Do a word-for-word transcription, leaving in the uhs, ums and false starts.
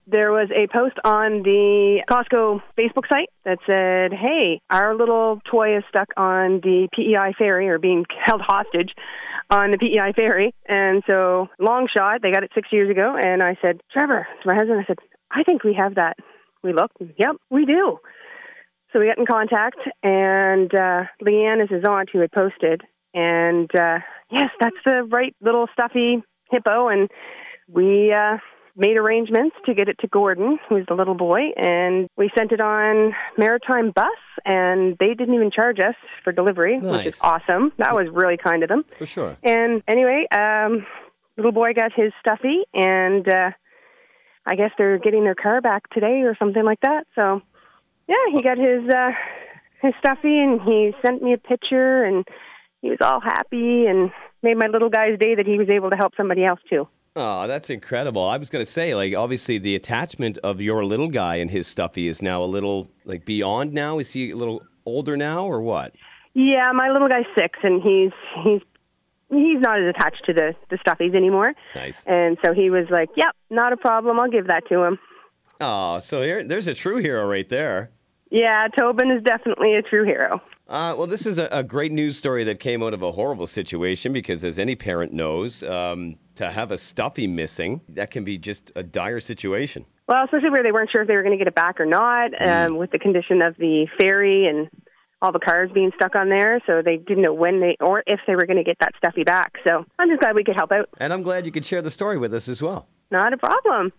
there was a post on the Costco Facebook site that said, hey, our little toy is stuck on the P E I ferry or being held hostage on the P E I ferry. And so, long shot, they got it six years ago. And I said, Trevor, to my husband, I said, I think we have that. We looked, yep, we do. So we got in contact, and uh, Leanne is his aunt who had posted. And uh, yes, that's the right little stuffy hippo. And we uh, made arrangements to get it to Gordon, who's the little boy. And we sent it on Maritime Bus, and they didn't even charge us for delivery, Nice. which is awesome. That was really kind of them. For sure. And anyway, um, little boy got his stuffy, and uh, I guess they're getting their car back today or something like that. So, yeah, he got his uh, his stuffy, and he sent me a picture, and he was all happy and made my little guy's day that he was able to help somebody else, too. Oh, that's incredible. I was going to say, like, obviously the attachment of your little guy and his stuffy is now a little, like, beyond now. Is he a little older now or what? Yeah, my little guy's six, and he's he's he's not as attached to the, the stuffies anymore. Nice. And so he was like, yep, not a problem. I'll give that to him. Oh, so here, there's a true hero right there. Yeah, Tobin is definitely a true hero. Uh, well, this is a, a great news story that came out of a horrible situation because, as any parent knows, um, to have a stuffy missing, that can be just a dire situation. Well, especially where they weren't sure if they were going to get it back or not, Mm. um, with the condition of the ferry and all the cars being stuck on there. So they didn't know when they or if they were going to get that stuffy back. So I'm just glad we could help out. And I'm glad you could share the story with us as well. Not a problem.